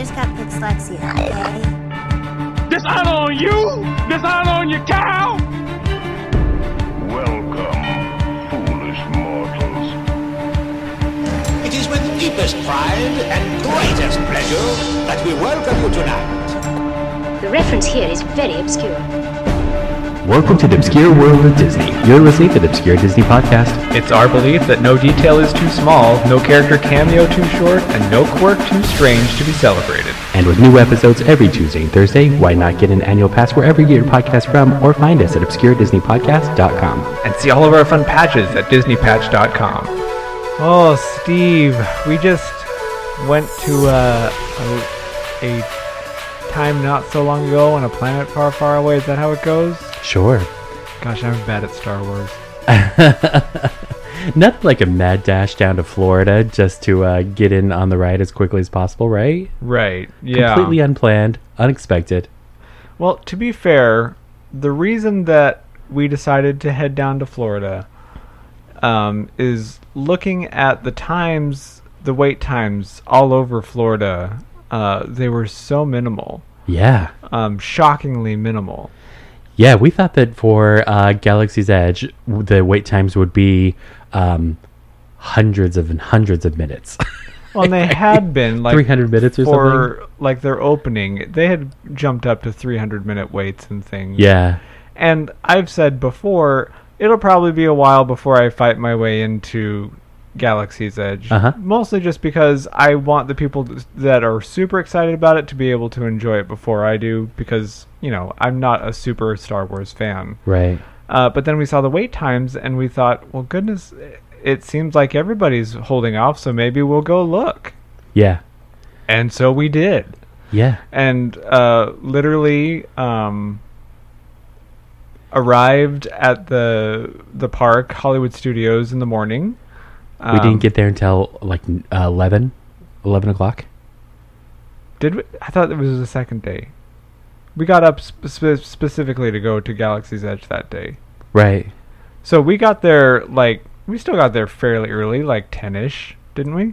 just got dyslexia, okay? Dishonor on you! Dishonor on your cow! Welcome, foolish mortals. It is with deepest pride and greatest pleasure that we welcome you tonight. The reference here is very obscure. Welcome to the Obscure World of Disney. You're listening to the Obscure Disney Podcast. It's our belief that no detail is too small, no character cameo too short, and no quirk too strange to be celebrated. And with new episodes every Tuesday and Thursday, why not get an annual pass wherever you get your podcast from, or find us at obscuredisneypodcast.com. And see all of our fun patches at disneypatch.com. Oh, Steve, we just went to a time not so long ago on a planet far, far away. Is that how it goes? Sure. Gosh, I'm bad at Star Wars. Not like a mad dash down to Florida just to get in on the ride as quickly as possible, right? Right, yeah. Completely unplanned, unexpected. Well, to be fair, the reason that we decided to head down to Florida is looking at the wait times all over Florida. They were so minimal. Yeah. Shockingly minimal. Yeah, we thought that for Galaxy's Edge, the wait times would be hundreds of minutes. Well, and they had been like 300 minutes or for something. Like their opening, they had jumped up to 300-minute waits and things. Yeah. And I've said before, it'll probably be a while before I fight my way into Galaxy's Edge. Mostly just because I want the people that are super excited about it to be able to enjoy it before I do, because, you know, I'm not a super Star Wars fan. Right. But then we saw the wait times and we thought, well, goodness, it seems like everybody's holding off, so maybe we'll go look. Yeah. And so we did. Yeah. And literally arrived at the park, Hollywood Studios, in the morning. We didn't get there until like 11 o'clock. Did we? I thought it was the second day. We got up specifically to go to Galaxy's Edge that day. Right. So we got there, we still got there fairly early, like 10-ish, didn't we?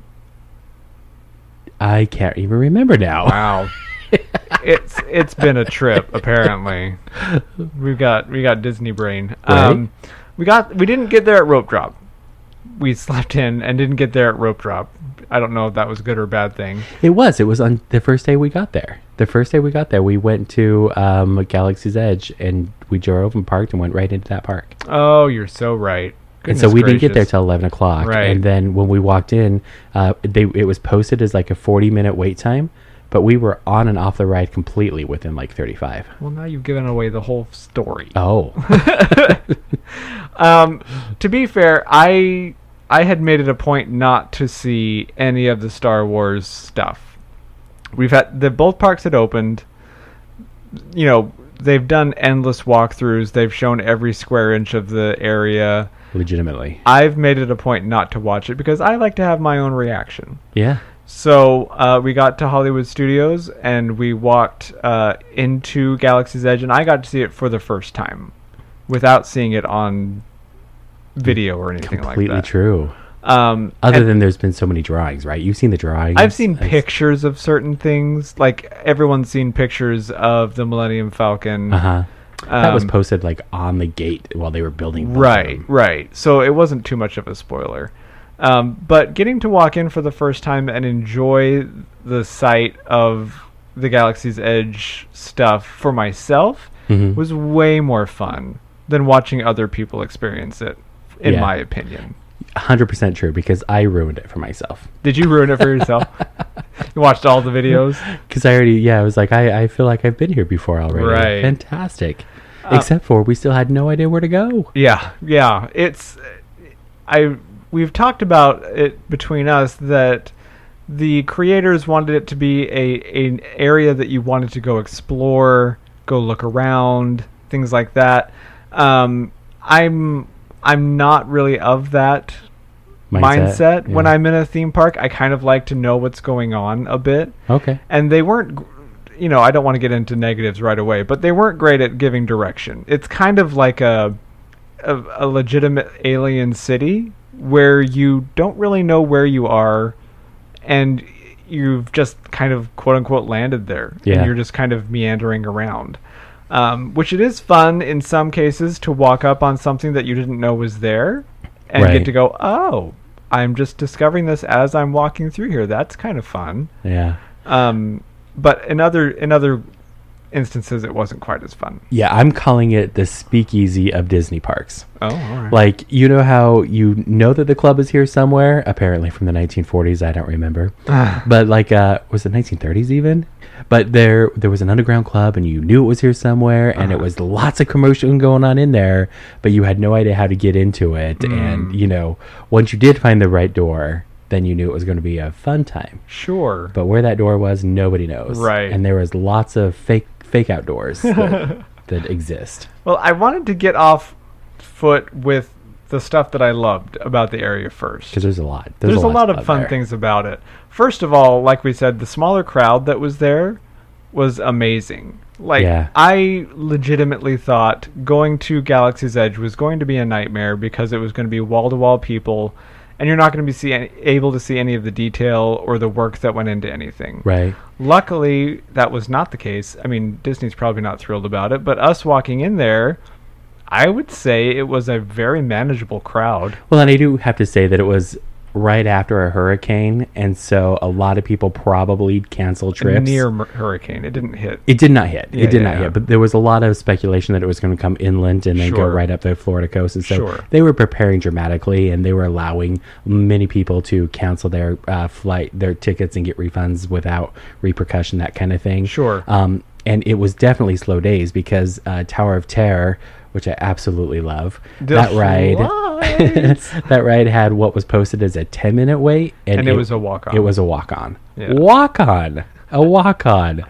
I can't even remember now. Wow. It's been a trip, apparently. We got Disney brain. Right. We didn't get there at rope drop. We slept in and didn't get there at rope drop. I don't know if that was a good or bad thing. It was on the first day we got there. We went to Galaxy's Edge and we drove and parked and went right into that park. Oh, you're so right. And so we didn't get there till 11 o'clock. Right. And then when we walked in, it was posted as like a 40-minute wait time, but we were on and off the ride completely within like 35. Well, now you've given away the whole story. Oh. To be fair, I had made it a point not to see any of the Star Wars stuff. Both parks had opened. You know, they've done endless walkthroughs. They've shown every square inch of the area. Legitimately. I've made it a point not to watch it because I like to have my own reaction. Yeah. So we got to Hollywood Studios and we walked into Galaxy's Edge, and I got to see it for the first time without seeing it on video or anything like that. Completely true. Other than there's been so many drawings, right? You've seen the drawings. I've seen pictures of certain things. Like, everyone's seen pictures of the Millennium Falcon. That was posted like on the gate while they were building. Right. So it wasn't too much of a spoiler. But getting to walk in for the first time and enjoy the sight of the Galaxy's Edge stuff for myself was way more fun than watching other people experience it, in my opinion. 100% true, because I ruined it for myself. Did you ruin it for yourself? You watched all the videos? Because I was like, I feel like I've been here before already. Right. Fantastic. Except for we still had no idea where to go. Yeah. We've talked about it between us that the creators wanted it to be an area that you wanted to go explore, go look around, things like that. I'm not really of that mindset. When I'm in a theme park. I kind of like to know what's going on a bit. Okay. And they weren't, I don't want to get into negatives right away, but they weren't great at giving direction. It's kind of like a legitimate alien city where you don't really know where you are, and you've just kind of quote unquote landed there, Yeah. and you're just kind of meandering around. Which it is fun in some cases to walk up on something that you didn't know was there, and Right. get to go, oh, I'm just discovering this as I'm walking through here. That's kind of fun. Yeah. But in other instances, it wasn't quite as fun. Yeah, I'm calling it the speakeasy of Disney parks. Oh, all right. Like, you know how you know that the club is here somewhere? Apparently from the 1940s, I don't remember. But like, was it 1930s even? But there was an underground club, and you knew it was here somewhere, and it was lots of commotion going on in there, but you had no idea how to get into it. And, you know, once you did find the right door, then you knew it was going to be a fun time. Sure. But where that door was, nobody knows. Right. And there was lots of fake outdoors that exist. Well, I wanted to get off foot with the stuff that I loved about the area first. Because there's a lot. There's a lot to of fun there. things about it. First of all, like we said, the smaller crowd that was there was amazing. Like, Yeah. I legitimately thought going to Galaxy's Edge was going to be a nightmare because it was going to be wall-to-wall people, and you're not going to be able to see any of the detail or the work that went into anything. Right. Luckily, that was not the case. I mean, Disney's probably not thrilled about it, but us walking in there, I would say it was a very manageable crowd. Well, and I do have to say that it was right after a hurricane, and so a lot of people probably canceled trips. Near hurricane. It didn't hit. It did not hit. Yeah, It did yeah, not yeah. hit. But there was a lot of speculation that it was going to come inland and then go Sure. right up the Florida coast. And so Sure. they were preparing dramatically, and they were allowing many people to cancel their their tickets and get refunds without repercussion, that kind of thing. Sure. And it was definitely slow days because Tower of Terror, which I absolutely love, that ride that ride had what was posted as a 10-minute wait, And it was a walk-on. It was a walk-on. Yeah. A walk-on.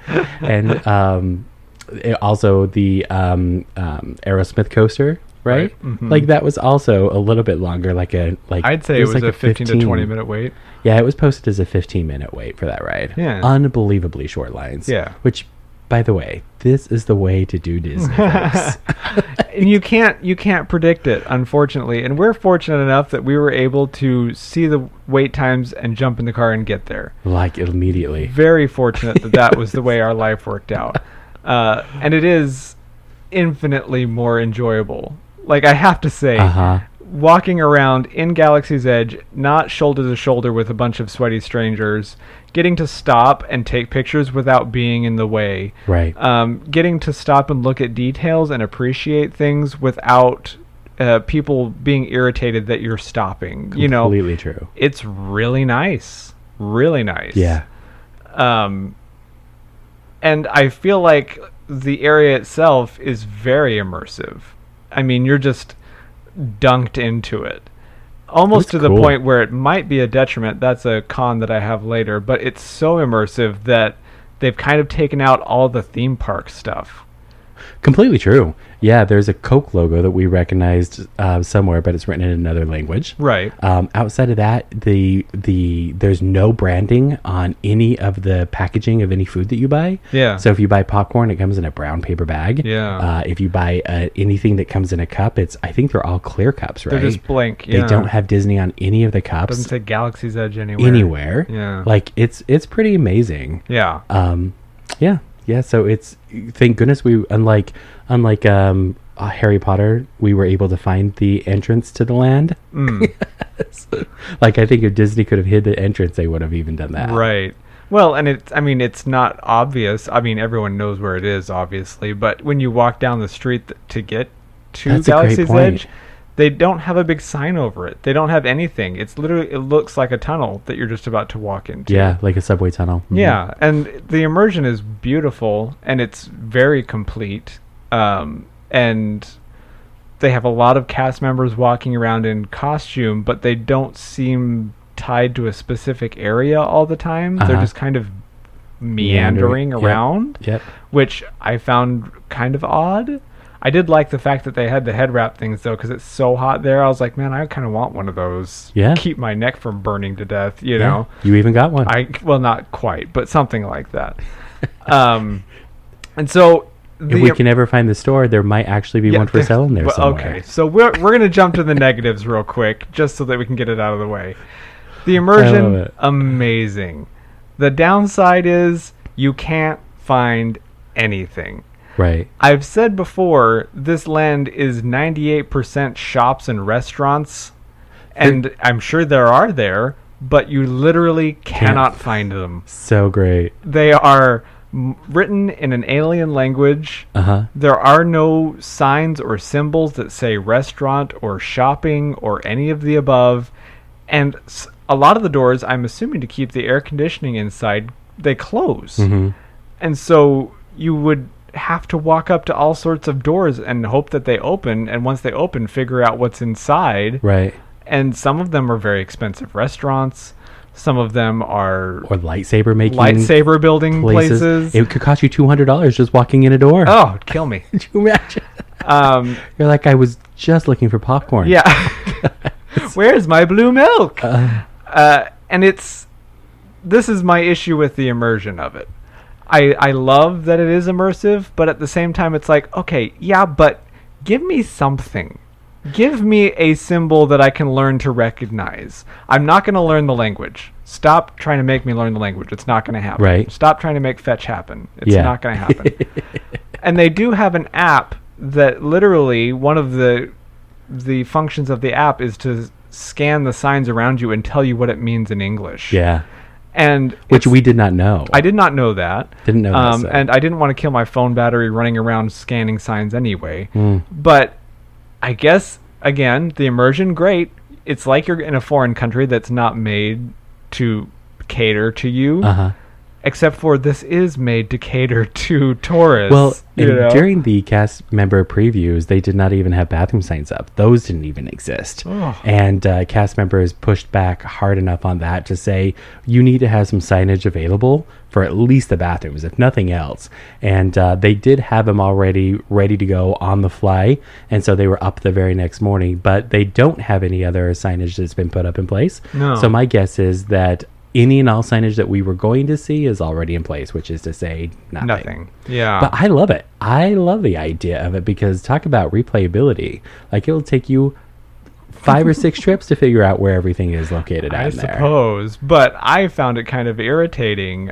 And also the Aerosmith coaster, right? Mhm. Like that was also a little bit longer, I'd say it was like a 15 to 20 minute wait. Yeah, it was posted as a 15-minute wait for that ride. Yeah. Unbelievably short lines. Yeah. Which, by the way, this is the way to do Disney, folks. And you can't predict it, unfortunately. And we're fortunate enough that we were able to see the wait times and jump in the car and get there. Like immediately. Very fortunate that was the way our life worked out. And it is infinitely more enjoyable. Like, I have to say, walking around in Galaxy's Edge, not shoulder to shoulder with a bunch of sweaty strangers, getting to stop and take pictures without being in the way. Right. Getting to stop and look at details and appreciate things without people being irritated that you're stopping. You know, Completely true. it's really nice. Really nice. Yeah. And I feel like the area itself is very immersive. I mean, you're just dunked into it. Almost That's to the cool. point where it might be a detriment. That's a con that I have later. But it's so immersive that they've kind of taken out all the theme park stuff. Completely true. Yeah, there's a Coke logo that we recognized somewhere, but it's written in another language. Right. Outside of that, there's no branding on any of the packaging of any food that you buy. Yeah. So if you buy popcorn, it comes in a brown paper bag. Yeah. If you buy anything that comes in a cup, I think they're all clear cups, right? They're just blank. They Yeah. don't have Disney on any of the cups. Doesn't say Galaxy's Edge anywhere. anywhere. Yeah. Like it's pretty amazing. Yeah. Yeah. So it's, thank goodness we, unlike Harry Potter, we were able to find the entrance to the land. Like, I think if Disney could have hid the entrance, they would have even done that. Right. Well, and it's not obvious. I mean, everyone knows where it is, obviously. But when you walk down the street to get to That's a great Galaxy's point. Edge, they don't have a big sign over it. They don't have anything. It looks like a tunnel that you're just about to walk into. Yeah, like a subway tunnel. Mhm. Yeah, and the immersion is beautiful, and it's very complete. And they have a lot of cast members walking around in costume, but they don't seem tied to a specific area all the time. They're just kind of meandering Yep. around, Yep. which I found kind of odd. I did like the fact that they had the head wrap things, though, because it's so hot there. I was like, man, I kind of want one of those. Yeah. Keep my neck from burning to death, you Yeah. know? You even got one. Well, not quite, but something like that. And so if we can ever find the store, there might actually be one for sale in there well, somewhere. Okay, so we're gonna jump to the negatives real quick, just so that we can get it out of the way. The immersion, it. amazing. The downside is you can't find anything. Right. I've said before, this land is 98% shops and restaurants, and I'm sure there are there, but you literally cannot find them. So great. They are written in an alien language. Uh-huh. There are no signs or symbols that say restaurant or shopping or any of the above. And a lot of the doors, I'm assuming to keep the air conditioning inside, they close. Mm-hmm. And so you would have to walk up to all sorts of doors and hope that they open. And once they open, figure out what's inside. Right. And some of them are very expensive restaurants. Some of them are Or lightsaber making lightsaber building places. It could cost you $200 just walking in a door. Oh, it'd kill me. Could you imagine? Um, You're like, I was just looking for popcorn. yeah. Where's my blue milk? And this is my issue with the immersion of it. I love that it is immersive, but at the same time, it's like, okay, yeah, but give me something. Give me a symbol that I can learn to recognize. I'm not going to learn the language. Stop trying to make me learn the language. It's not going to happen. Right. Stop trying to make fetch happen. It's Yeah. not going to happen. And they do have an app that literally, one of the functions of the app is to scan the signs around you and tell you what it means in English. Yeah. And Which we did not know. I did not know that. Didn't know that, so. And I didn't want to kill my phone battery running around scanning signs anyway. Mm. But I guess, again, the immersion, great. It's like you're in a foreign country that's not made to cater to you. Uh-huh. Except for this is made to cater to tourists. Well, you and know? during the cast member previews, they did not even have bathroom signs up. Those didn't even exist. Oh. And cast members pushed back hard enough on that to say, you need to have some signage available for at least the bathrooms, if nothing else. And they did have them already ready to go on the fly. And so they were up the very next morning. But they don't have any other signage that's been put up in place. No. So my guess is that any and all signage that we were going to see is already in place, which is to say nothing. Yeah. But I love it. I love the idea of it because talk about replayability. Like it'll take you 5 or 6 trips to figure out where everything is located I out there. suppose. But I found it kind of irritating.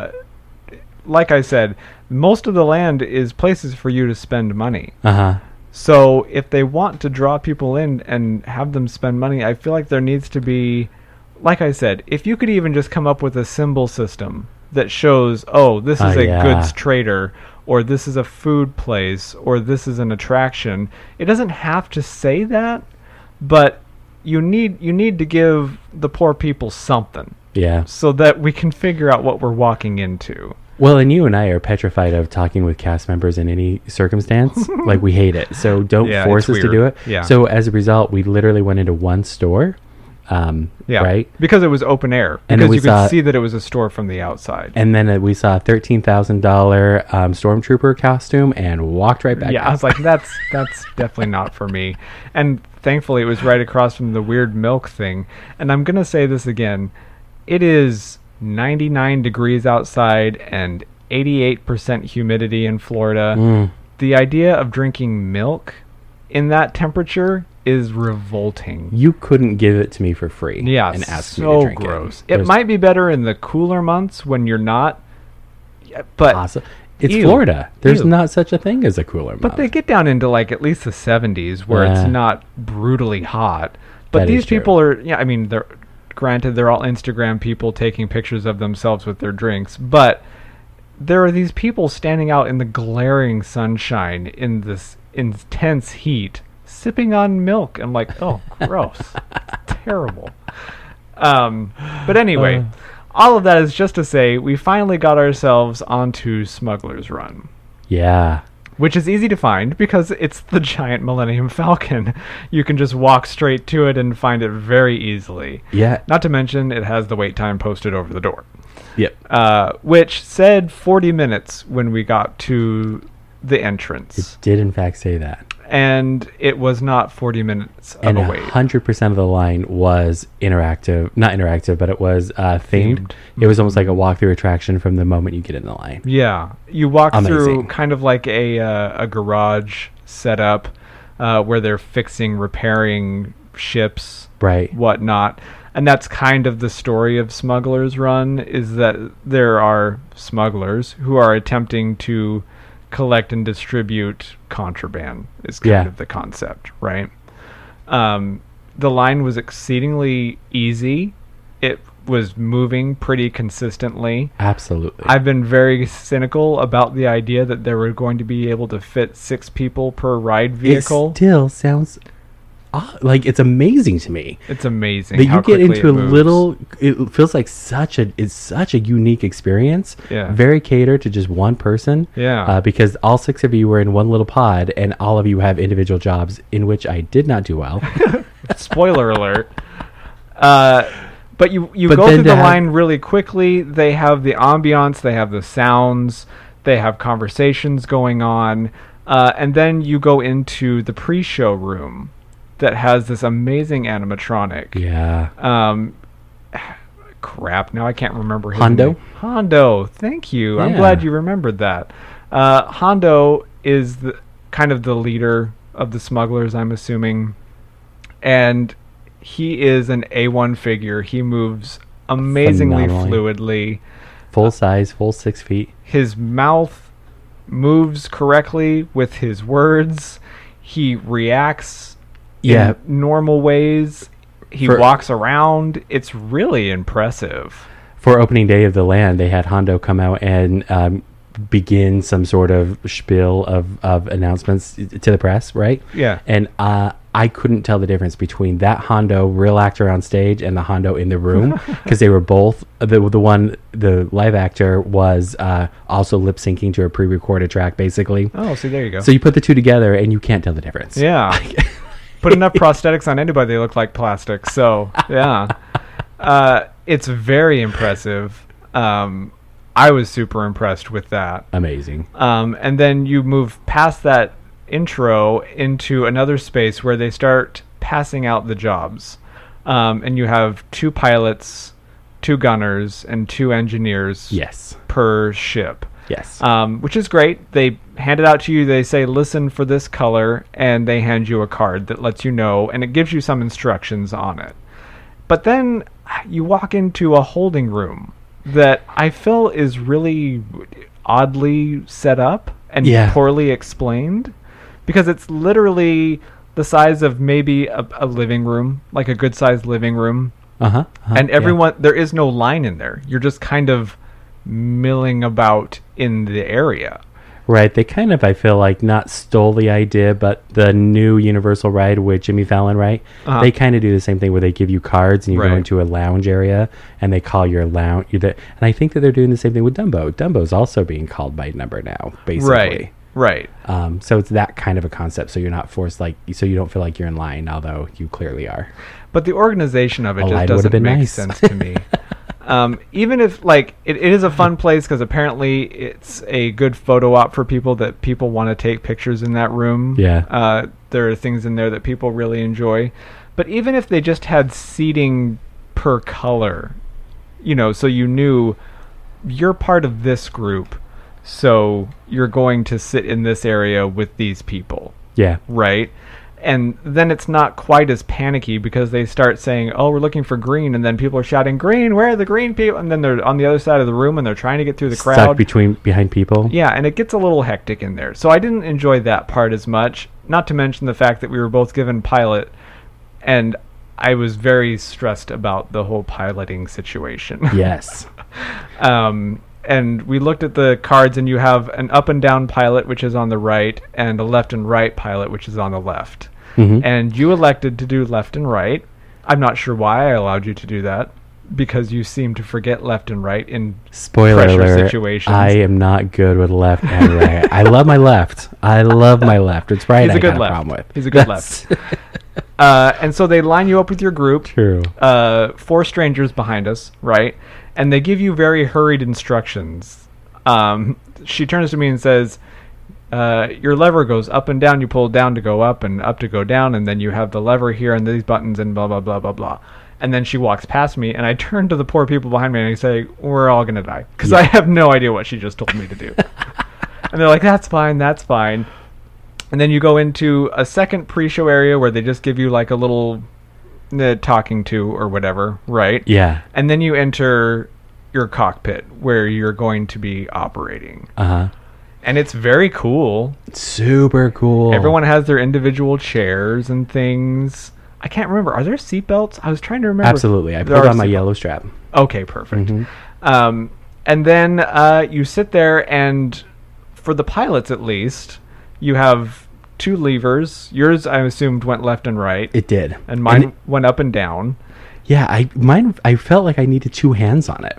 Like I said, most of the land is places for you to spend money. Uh-huh. So if they want to draw people in and have them spend money, I feel like there needs to be, like I said, if you could even just come up with a symbol system that shows, oh, this is a yeah. goods trader, or this is a food place, or this is an attraction. It doesn't have to say that, but you need to give the poor people something Yeah. so that we can figure out what we're walking into. Well, and you and I are petrified of talking with cast members in any circumstance. Like we hate it. So don't Yeah, force it's us to do weird. it. Yeah. So as a result, we literally went into one store. Yeah, Right? because it was open air. And then Because we you saw- could see that it was a store from the outside. And then we saw a $13,000 stormtrooper costume and walked right back Yeah, out. I was like, that's definitely not for me. And thankfully, it was right across from the weird milk thing. And I'm gonna say this again: it is 99 degrees outside and 88% humidity in Florida. The idea of drinking milk in that temperature is revolting. You couldn't give it to me for free. Yeah, and ask me so to drink gross. it. It There's might be better in the cooler months when you're not. Yeah, but It's Ew. Florida. There's Ew. not such a thing as a cooler month. But they get down into like at least the 70s where Yeah. it's not brutally hot. But That these is true. people are, yeah, I mean, they're granted they're all Instagram people taking pictures of themselves with their drinks, but there are these people standing out in the glaring sunshine in this intense heat, sipping on milk. I'm like, oh, gross, terrible. But anyway. All of that is just to say we finally got ourselves onto Smuggler's Run, Yeah. which is easy to find because it's the giant Millennium Falcon. You can just walk straight to it and find it very easily. Yeah. Not to mention it has the wait time posted over the door, Yep. which said 40 minutes when we got to the entrance. Did in fact say that. And it was not 40 minutes of And a wait. 100% of the line was interactive. Not interactive, but it was themed. Themed. It was almost like a walkthrough attraction from the moment you get in the line. Yeah, you walk through Amazing. kind of like a garage setup where they're fixing, repairing ships, Right. whatnot. And that's kind of the story of Smuggler's Run, is that there are smugglers who are attempting to collect and distribute contraband, is kind Yeah. of the concept, right? The line was exceedingly easy. It was moving pretty consistently. Absolutely. I've been very cynical about the idea that they were going to be able to fit 6 people per ride vehicle. It still sounds like it's amazing to me It's amazing that how you get quickly into it a moves. little. It feels like it's such a unique experience. Yeah. Very catered to just one person. Yeah. Because all 6 of you were in one little pod, and all of you have individual jobs in which I did not do well. Spoiler alert. But you But go then through to the have- line really quickly. They have the ambiance, they have the sounds, they have conversations going on, and then you go into the pre-show room that has this amazing animatronic. Yeah. Crap, now I can't remember his Hondo? name. Hondo, thank you. I'm Yeah. glad you remembered that. Hondo is kind of the leader of the smugglers, I'm assuming. And he is an A1 figure. He moves amazingly Phenomenally. fluidly. Full size, full 6 feet. His mouth moves correctly with his words. He reacts Yeah. in normal ways. He For- walks around. It's really impressive. For opening day of the land, they had Hondo come out and begin some sort of spiel of announcements to the press, right? Yeah. And I couldn't tell the difference between that Hondo real actor on stage and the Hondo in the room, because they were both the live actor was also lip syncing to a pre-recorded track, basically. Oh, see, there you go. So you put the two together and you can't tell the difference. Yeah. Put enough prosthetics on anybody, they look like plastic. So, yeah. It's very impressive. I was super impressed with that. Amazing. And then you move past that intro into another space where they start passing out the jobs. And you have 2 pilots, 2 gunners, and 2 engineers Yes. per ship. Yes. Which is great. They hand it out to you. They say, listen for this color, and they hand you a card that lets you know, and it gives you some instructions on it. But then you walk into a holding room that I feel is really oddly set up and Yeah. poorly explained, because it's literally the size of maybe a living room, like a good-sized living room. Uh-huh. And yeah. everyone, there is no line in there. You're just kind of milling about in the area. Right, they kind of, I feel like, not stole the idea, but the new Universal ride with Jimmy Fallon, right? Uh-huh. They kind of do the same thing where they give you cards and you Right. go into a lounge area and they call your lounge. And I think that they're doing the same thing with Dumbo. Dumbo's also being called by number now, basically. Right. So it's that kind of a concept, so you're not forced, so you don't feel like you're in line, although you clearly are. But the organization of it A line just would've doesn't been make nice. sense to me. Even if, like, it is a fun place because apparently it's a good photo op for people that people want to take pictures in that room. Yeah. There are things in there that people really enjoy. But even if they just had seating per color, so you knew you're part of this group, so you're going to sit in this area with these people, Yeah. right? And then it's not quite as panicky because they start saying, oh, we're looking for green. And then people are shouting, green, where are the green people? And then they're on the other side of the room and they're trying to get through the Stuck crowd. behind people. Yeah, and it gets a little hectic in there. So I didn't enjoy that part as much. Not to mention the fact that we were both given pilot. And I was very stressed about the whole piloting situation. Yes. And we looked at the cards, and you have an up and down pilot, which is on the right, and a left and right pilot, which is on the left. Mhm. And you elected to do left and right. I'm not sure why I allowed you to do that, because you seem to forget left and right in Spoiler pressure alert, situations. I am not good with left and right. I love my left. It's right. He's a I good got left. a problem with. He's a good That's And so they line you up with your group. True. 4 strangers behind us, right? And they give you very hurried instructions. She turns to me and says, your lever goes up and down. You pull down to go up and up to go down. And then you have the lever here and these buttons and blah, blah, blah, blah, blah. And then she walks past me, and I turn to the poor people behind me and I say, we're all going to die. Because I have no idea what she just told me to do. And they're like, that's fine, that's fine. And then you go into a second pre-show area where they just give you like a little talking to or whatever, right? Yeah. And then you enter your cockpit where you're going to be operating. Uh-huh. And it's very cool. Super cool. Everyone has their individual chairs and things. I can't remember. Are there seatbelts? I was trying to remember. Absolutely. I There pulled are on my seatbelts. yellow strap. Okay, perfect. Mm-hmm. And then you sit there, and for the pilots at least, you have 2 levers. Yours, I assumed, went left and right. It did. And mine went up and down. Yeah, I felt like I needed 2 hands on it.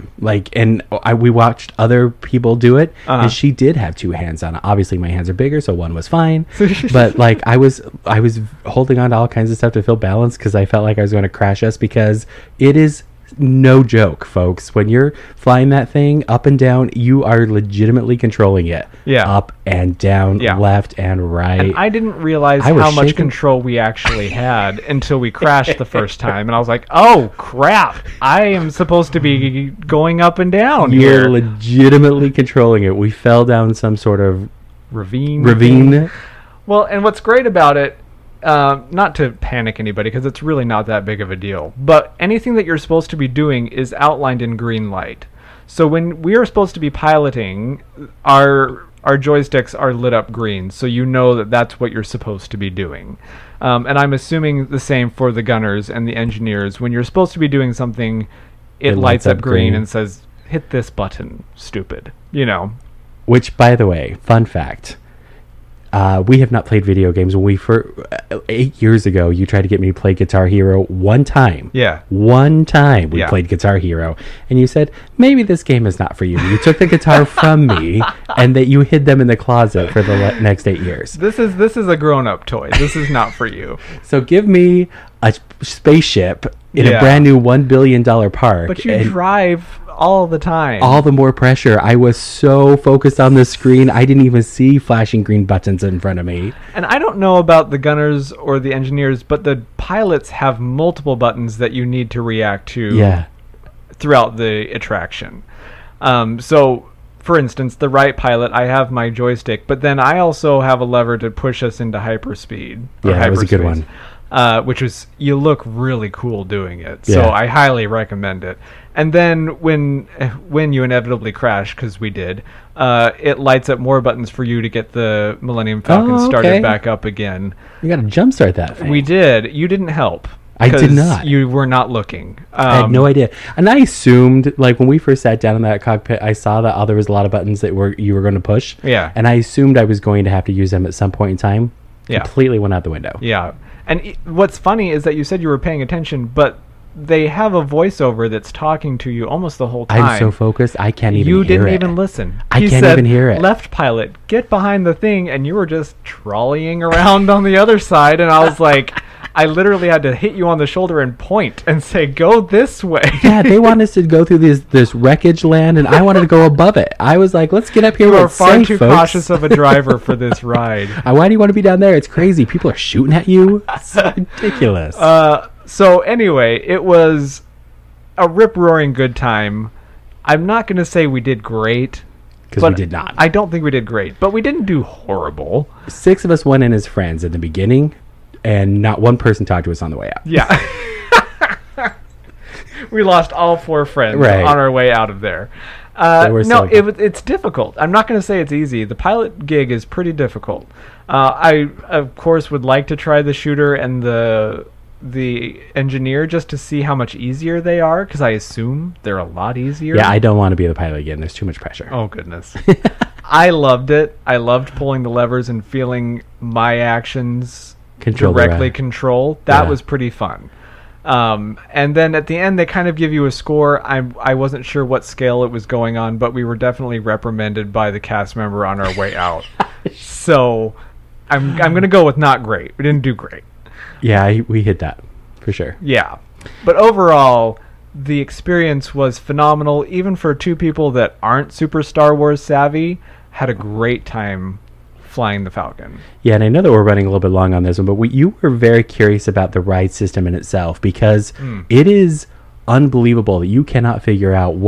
We watched other people do it, and she did have 2 hands on it. Obviously, my hands are bigger, so one was fine. But like I was holding on to all kinds of stuff to feel balanced because I felt like I was going to crash us, because it is no joke, folks. When you're flying that thing up and down, you are legitimately controlling it. Yeah. Up and down, left and right. And I didn't realize I was how much shaking. control we actually had until we crashed the first time. And I was like, oh, crap. I am supposed to be going up and down You're here. legitimately controlling it. We fell down some sort of Ravine. ravine. Well, and what's great about it, not to panic anybody, because it's really not that big of a deal, but anything that you're supposed to be doing is outlined in green light. So when we are supposed to be piloting, our joysticks are lit up green, so you know that that's what you're supposed to be doing. And I'm assuming the same for the gunners and the engineers. When you're supposed to be doing something, it lights up green and says, hit this button, stupid. You know. Which, by the way, fun fact, we have not played video games. When 8 years ago, you tried to get me to play Guitar Hero one time. Yeah. One time we Yeah. played Guitar Hero. And you said, maybe this game is not for you. You took the guitar from me, and that you hid them in the closet for the next 8 years. This is a grown-up toy. This is not for you. So give me a spaceship in a Yeah. brand new $1 billion park. But you and drive all the time. all the more pressure. I was so focused on the screen, I didn't even see flashing green buttons in front of me. And I don't know about the gunners or the engineers, but the pilots have multiple buttons that you need to react to Yeah. throughout the attraction. So, for instance, the right pilot, I have my joystick, but then I also have a lever to push us into hyperspeed. Yeah, that was a good one. Which was, you look really cool doing it. So Yeah. I highly recommend it. And then when you inevitably crash, because we did, it lights up more buttons for you to get the Millennium Falcon Oh, okay. started back up again. You got to jumpstart that thing. We did. You didn't help. I did 'cause not. You were not looking. I had no idea. And I assumed, like, when we first sat down in that cockpit, I saw that there was a lot of buttons that you were going to push. Yeah. And I assumed I was going to have to use them at some point in time. Yeah. Completely went out the window. Yeah. And what's funny is that you said you were paying attention, but they have a voiceover that's talking to you almost the whole time. I'm so focused, I can't even You hear didn't it. even listen. I He can't said, even hear it. Left pilot, get behind the thing, and you were just trolleying around on the other side, and I was like, I literally had to hit you on the shoulder and point and say, go this way. Yeah, they want us to go through this wreckage land, and I wanted to go above it. I was like, let's get up here You where are it's far safe, too folks. cautious of a driver for this ride. Why do you want to be down there? It's crazy. People are shooting at you. It's ridiculous. So anyway, it was a rip-roaring good time. I'm not going to say we did great. Because but we did not. I don't think we did great, but we didn't do horrible. 6 of us went in as friends in the beginning, and not one person talked to us on the way out. Yeah. We lost all 4 friends Right. on our way out of there. They were No, so it's difficult. I'm not going to say it's easy. The pilot gig is pretty difficult. I, of course, would like to try the shooter and the engineer just to see how much easier they are, because I assume they're a lot easier. Yeah, I don't want to be the pilot again. There's too much pressure. Oh, goodness. I loved it. I loved pulling the levers and feeling my actions Control the directly ride. control. That Yeah. was pretty fun. And then at the end, they kind of give you a score. I wasn't sure what scale it was going on, but we were definitely reprimanded by the cast member on our way out. So I'm going to go with not great. We didn't do great. Yeah, we hit that for sure. Yeah. But overall, the experience was phenomenal. Even for 2 people that aren't super Star Wars savvy, had a great time flying the Falcon. Yeah, and I know that we're running a little bit long on this one, but you were very curious about the ride system in itself, because it is unbelievable that you cannot figure out what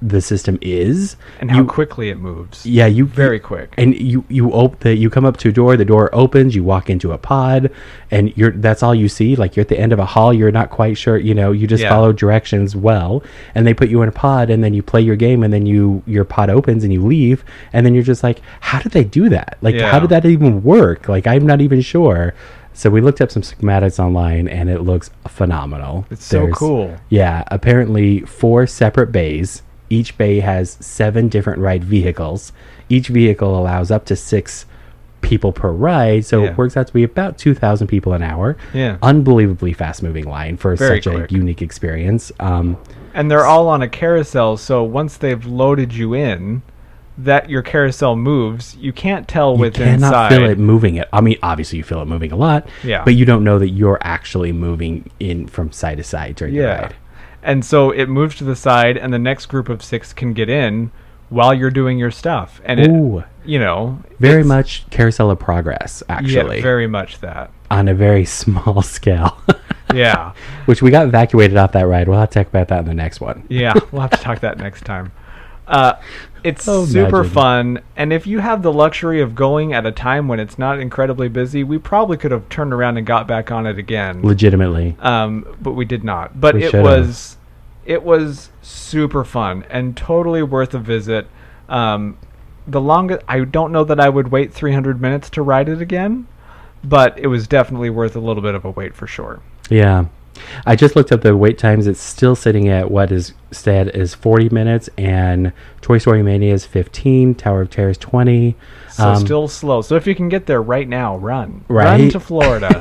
the system is. And how quickly it moves. Yeah, very quick. And you come up to a door, the door opens, you walk into a pod, and that's all you see. Like, you're at the end of a hall, you're not quite sure, you just follow directions well, and they put you in a pod, and then you play your game, and then your pod opens and you leave, and then you're just like, how did they do that? Like, how did that even work? Like, I'm not even sure. So we looked up some schematics online, and it looks phenomenal. It's so cool. Yeah, apparently 4 separate bays. Each bay has 7 different ride vehicles. Each vehicle allows up to 6 people per ride, so it works out to be about 2,000 people an hour. Yeah. Unbelievably fast-moving line for Very such quick. a unique experience. And they're all on a carousel, so once they've loaded you in, that your carousel moves, you can't tell You within cannot inside. feel it moving. I mean, obviously you feel it moving a lot, but you don't know that you're actually moving in from side to side during the ride. And so it moves to the side, and the next group of 6 can get in while you're doing your stuff. And very much Carousel of Progress, actually. Yeah, very much that. On a very small scale. Yeah. Which we got evacuated off that ride. We'll have to talk about that in the next one. Yeah, we'll have to talk that next time. It's super fun, and if you have the luxury of going at a time when it's not incredibly busy, we probably could have turned around and got back on it again. Legitimately. But we did not. But it was super fun and totally worth a visit. The longest, I don't know that I would wait 300 minutes to ride it again, but it was definitely worth a little bit of a wait for sure. Yeah. I just looked up the wait times. It's still sitting at what is said is 40 minutes, and Toy Story Mania is 15, Tower of Terror is 20. So still slow. So if you can get there right now, run. Right? Run to Florida.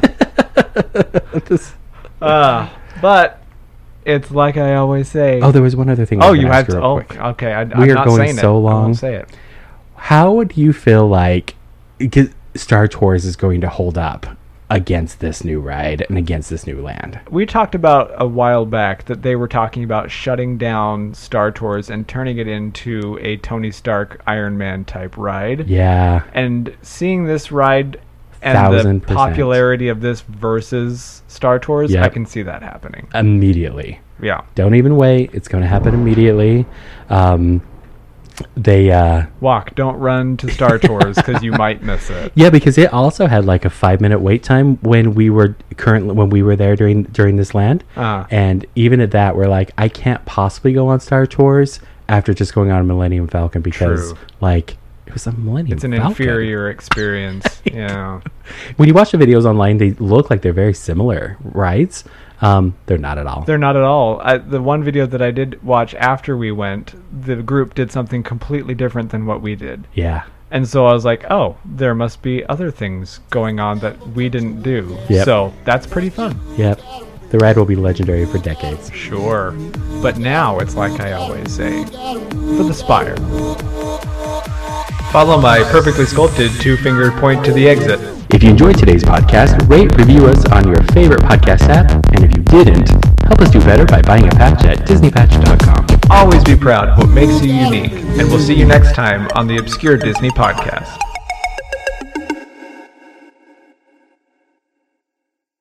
But it's like I always say. Oh, there was one other thing. You had to. Oh, quick. Okay. I'm we are not going saying so it. long. I won't say it. How do you feel like Star Tours is going to hold up against this new ride and against this new land? We talked about a while back that they were talking about shutting down Star Tours and turning it into a Tony Stark Iron Man type ride. Yeah. And seeing this ride and the popularity of this versus Star Tours, I can see that happening. Immediately. Yeah. Don't even wait. It's going to happen immediately. Don't run to Star Tours because you might miss it. Yeah, because it also had like a 5-minute wait time when we were there during this land, and even at that, we're like, I can't possibly go on Star Tours after just going on a Millennium Falcon because like it was a Millennium Falcon. It's an inferior experience. Yeah. When you watch the videos online, they look like they're very similar rides. They're not at all. They're not at all. The one video that I did watch after we went, the group did something completely different than what we did. Yeah. And so I was like, oh, there must be other things going on that we didn't do. Yep. So that's pretty fun. Yep. The ride will be legendary for decades. Sure. But now it's like I always say, for the Spire. Follow my perfectly sculpted 2-fingered point to the exit. If you enjoyed today's podcast, rate, review us on your favorite podcast app, and if you didn't, help us do better by buying a patch at DisneyPatch.com. Always be proud of what makes you unique, and we'll see you next time on the Obscure Disney Podcast.